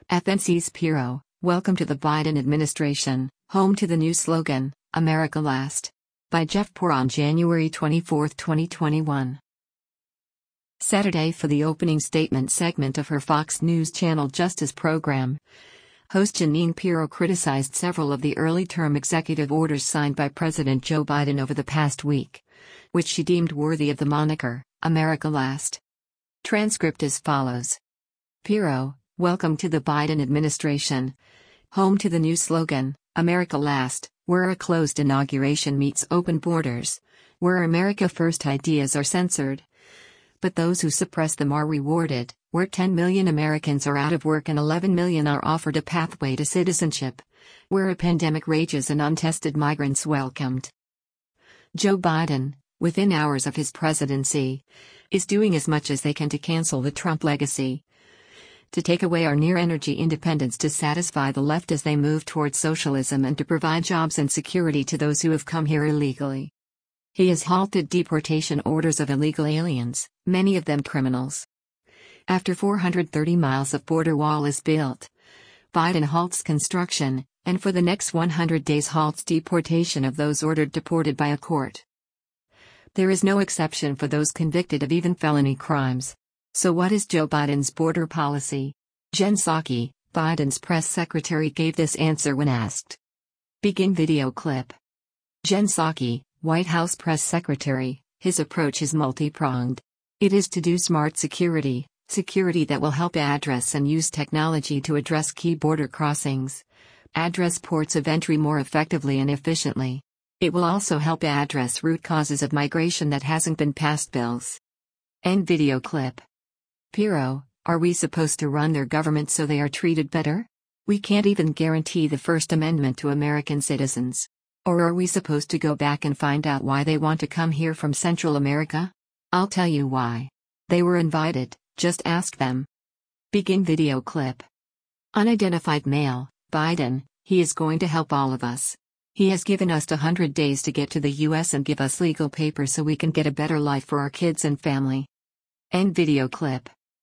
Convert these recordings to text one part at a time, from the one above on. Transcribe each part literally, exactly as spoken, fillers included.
F N C's Piro, welcome to the Biden administration, home to the new slogan, America Last. By Jeff Poor on January twenty-fourth, twenty twenty-one. Saturday for the opening statement segment of her Fox News Channel Justice program. Host Jeanine Pirro criticized several of the early-term executive orders signed by President Joe Biden over the past week, which she deemed worthy of the moniker, America Last. Transcript as follows. Pirro, welcome to the Biden administration, home to the new slogan, America Last, where a closed inauguration meets open borders, where America First ideas are censored, but those who suppress them are rewarded, where ten million Americans are out of work and eleven million are offered a pathway to citizenship, where a pandemic rages and untested migrants welcomed. Joe Biden, within hours of his presidency, is doing as much as they can to cancel the Trump legacy, to take away our near-energy independence, to satisfy the left as they move towards socialism, and to provide jobs and security to those who have come here illegally. He has halted deportation orders of illegal aliens, many of them criminals. After four hundred thirty miles of border wall is built, Biden halts construction, and for the next one hundred days halts deportation of those ordered deported by a court. There is no exception for those convicted of even felony crimes. So what is Joe Biden's border policy? Jen Psaki, Biden's press secretary, gave this answer when asked. Begin video clip. Jen Psaki, White House press secretary, his approach is multi-pronged. It is to do smart security, security that will help address and use technology to address key border crossings, address ports of entry more effectively and efficiently. It will also help address root causes of migration that hasn't been passed bills. End video clip. Pirro, are we supposed to run their government so they are treated better? We can't even guarantee the First Amendment to American citizens. Or are we supposed to go back and find out why they want to come here from Central America? I'll tell you why. They were invited, just ask them. Begin video clip. Unidentified male, Biden, he is going to help all of us. He has given us one hundred days to get to the U S and give us legal papers so we can get a better life for our kids and family. End video clip.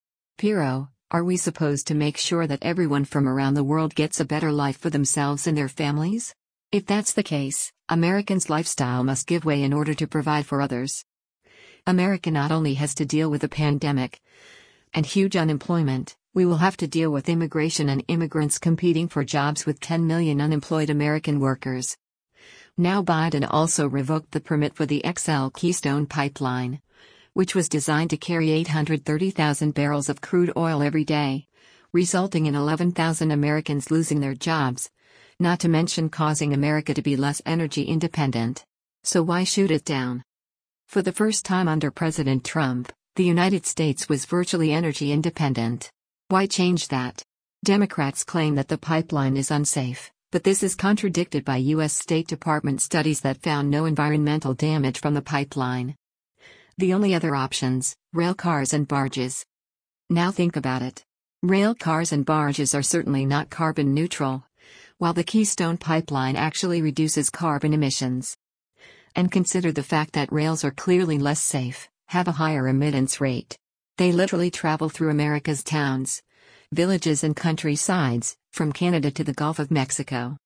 Pirro, are we supposed to make sure that everyone from around the world gets a better life for themselves and their families? If that's the case, Americans' lifestyle must give way in order to provide for others. America not only has to deal with a pandemic and huge unemployment, we will have to deal with immigration and immigrants competing for jobs with ten million unemployed American workers. Now Biden also revoked the permit for the X L Keystone Pipeline, which was designed to carry eight hundred thirty thousand barrels of crude oil every day, resulting in eleven thousand Americans losing their jobs, not to mention causing America to be less energy independent. So why shoot it down? For the first time under President Trump, the United States was virtually energy independent. Why change that? Democrats claim that the pipeline is unsafe, but this is contradicted by U S State Department studies that found no environmental damage from the pipeline. The only other options, rail cars and barges. Now think about it. Rail cars and barges are certainly not carbon neutral, while the Keystone Pipeline actually reduces carbon emissions. And consider the fact that rails are clearly less safe, have a higher emittance rate. They literally travel through America's towns, villages and countrysides, from Canada to the Gulf of Mexico.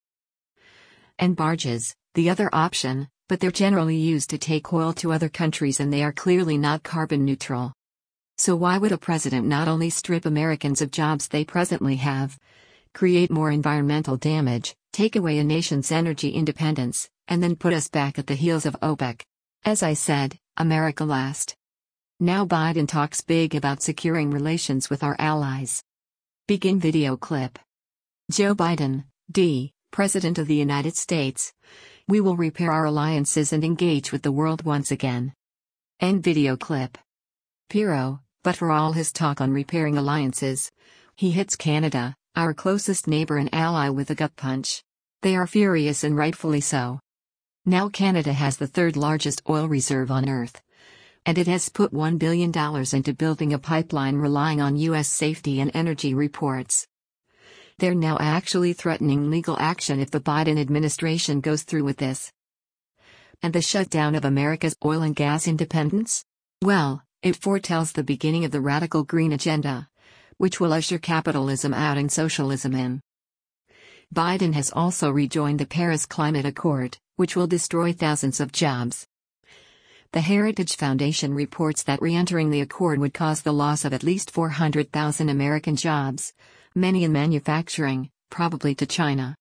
And barges, the other option, but they're generally used to take oil to other countries and they are clearly not carbon neutral. So why would a president not only strip Americans of jobs they presently have, create more environmental damage, take away a nation's energy independence, and then put us back at the heels of OPEC? As I said, America last. Now Biden talks big about securing relations with our allies. Begin video clip. Joe Biden, D., President of the United States. We will repair our alliances and engage with the world once again. End video clip. Pirro, but for all his talk on repairing alliances, he hits Canada, our closest neighbor and ally, with a gut punch. They are furious, and rightfully so. Now Canada has the third largest oil reserve on Earth, and it has put one billion dollars into building a pipeline relying on U S safety and energy reports. They're now actually threatening legal action if the Biden administration goes through with this. And the shutdown of America's oil and gas independence? Well, it foretells the beginning of the radical green agenda, which will usher capitalism out and socialism in. Biden has also rejoined the Paris Climate Accord, which will destroy thousands of jobs. The Heritage Foundation reports that re-entering the accord would cause the loss of at least four hundred thousand American jobs, many in manufacturing, probably to China.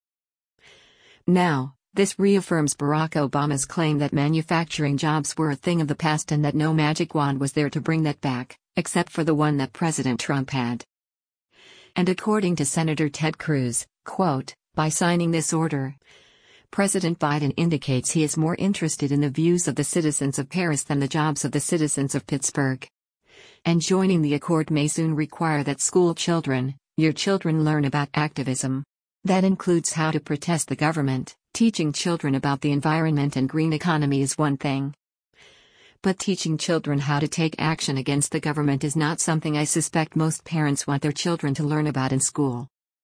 Now, this reaffirms Barack Obama's claim that manufacturing jobs were a thing of the past and that no magic wand was there to bring that back, except for the one that President Trump had. And according to Senator Ted Cruz, quote, by signing this order, President Biden indicates he is more interested in the views of the citizens of Paris than the jobs of the citizens of Pittsburgh. And joining the accord may soon require that school children, your children, learn about activism. That includes how to protest the government. Teaching children about the environment and green economy is one thing. But teaching children how to take action against the government is not something I suspect most parents want their children to learn about in school.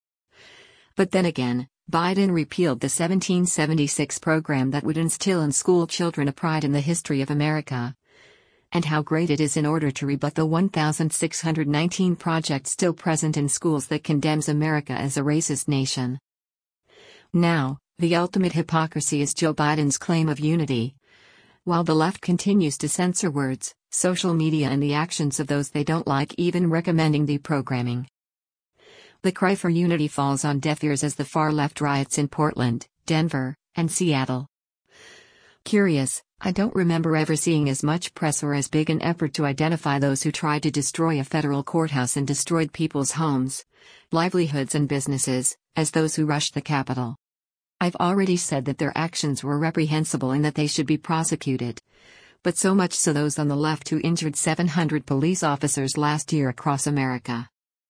But then again, Biden repealed the seventeen seventy-six program that would instill in school children a pride in the history of America, and how great it is, in order to rebut the one thousand six hundred nineteen projects still present in schools that condemns America as a racist nation. Now, the ultimate hypocrisy is Joe Biden's claim of unity. While the left continues to censor words, social media, and the actions of those they don't like, even recommending deprogramming. The cry for unity falls on deaf ears as the far left riots in Portland, Denver, and Seattle. Curious, I don't remember ever seeing as much press or as big an effort to identify those who tried to destroy a federal courthouse and destroyed people's homes, livelihoods, and businesses, as those who rushed the Capitol. I've already said that their actions were reprehensible and that they should be prosecuted. But so much so those on the left who injured seven hundred police officers last year across America.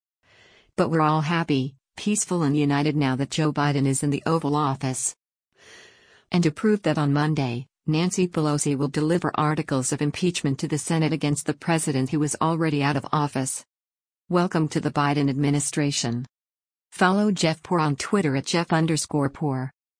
But we're all happy, peaceful, and united now that Joe Biden is in the Oval Office. And to prove that, on Monday, Nancy Pelosi will deliver articles of impeachment to the Senate against the president who is already out of office. Welcome to the Biden administration. Follow Jeff Poor on Twitter at Jeff underscore Poor.